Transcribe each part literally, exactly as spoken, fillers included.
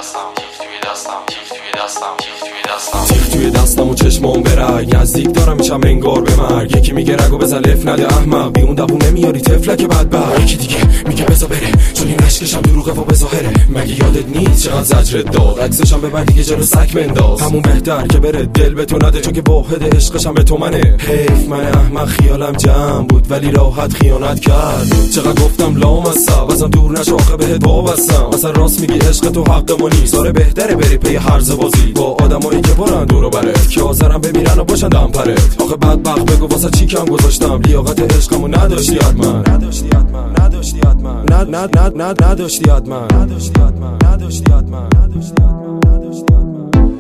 تیغ توی دستم و چشمام برگ نزدیک دارم میشم انگار به مرگ. یکی میگه رگو بزن لف نده احمق، بی اون دووم نمیاری تفلک بدبخت. یکی دیگه میگه بزا بره چون این عشقشم دروغه و به ظاهره. مگه یادت نیست چقدر زجرت داد؟ عکسشم ببر دیگه جلو سگ بنداز. همون بهتر که بره دل به تو نده چون که واحد عشقشم به تو منه. حیف من احمق خیالم جمع بود ولی راحت خیانت کرد. چقدر گفتم لامصب ازم دور نشو آخه بهت وابستم. اصلا راست میگی عشق تو حق ما نیست. آره بهتره بری پی هرز بازی با آدمایی که برن دورو برت که حاضرن بمیرن و باشن دم پرت. آخه بدبخت بگو واسه چی کم گذاشتم؟ لیاقت عشقمو نداشتی حتما، نداشتی حتما، نداشتی حتما، ند ند ند ند نداشتی حتما، نداشتی حتما، نداشتی حتما، نداشتی حتما، نداشتی حتما.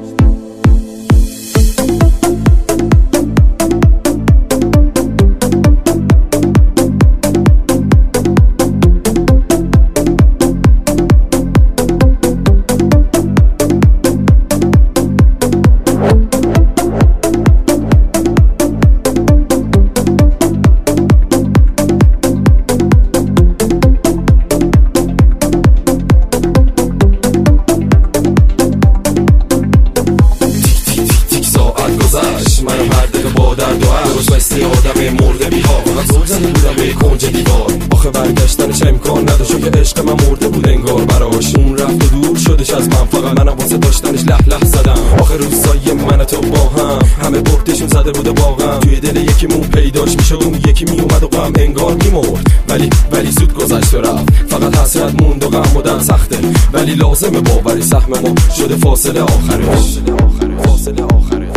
منم هر دقیقه با درد و عرض درست مثل آدم مرده بی‌حال فقط زل زده بودم به کنج دیوار. آخه برگشتنش امکان نداشت چون که عشق من مرده بود انگار براش. اون رفت و دور شدش از من، فقط منم واسه داشتنش له له زدم. آخه روزای من تو با هم همه بردشون زده بوده واقعا. توی دل یکیمون پیداش میشد اون یکی میومد و غم انگار میمرد. ولی ولی زود گذشت و رفت، فقط حسرت موند و غم و دل سخته. ولی لازمه باوری سهم ما شده فاصله آخرش، فاصله آخرش.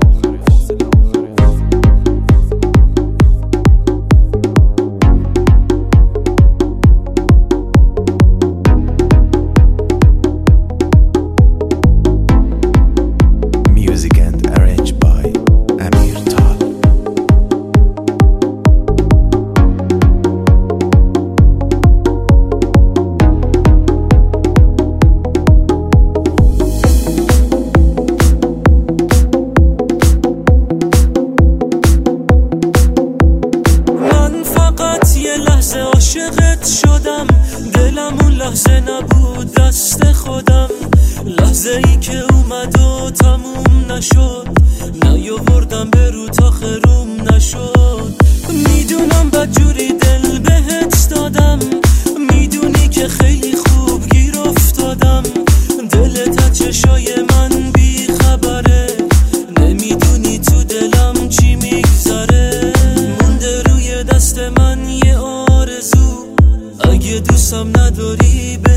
عاشقت شدم، دلم اون لحظه نبود دست خودم. لحظه ای که اومد و تموم نشد، نیاوردم به رو تا خروم نشد. میدونم بدجوری دل بهت دادم، میدونی که خیلی خوب گیر افتادم. دلت از چشای من بی خبره، نمیدونی تو دلم چی میگذره. مونده روی دست من یه آرزو، اگه دوستم نداری